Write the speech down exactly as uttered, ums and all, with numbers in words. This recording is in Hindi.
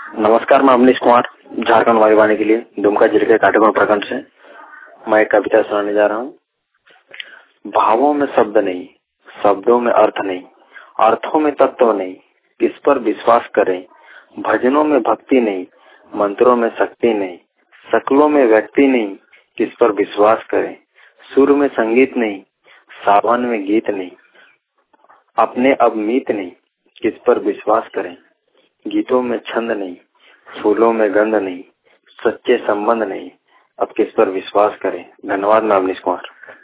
नमस्कार, मैं अमनीश कुमार, झारखंड वायुवाणी के लिए दुमका जिले के काटेगुण प्रखंड से मैं एक कविता सुनाने जा रहा हूँ। भावों में शब्द नहीं, शब्दों में अर्थ नहीं, अर्थों में तत्व नहीं, किस पर विश्वास करें। भजनों में भक्ति नहीं, मंत्रों में शक्ति नहीं, शक्लों में व्यक्ति नहीं, किस पर विश्वास करें। सुर में संगीत नहीं, सावन में गीत नहीं, अपने अब मीत नहीं, किस पर विश्वास करें। गीतों में छंद नहीं, फूलों में गंध नहीं, सच्चे संबंध नहीं, अब किस पर विश्वास करें। धन्यवाद। मैं अमनीश कुमार।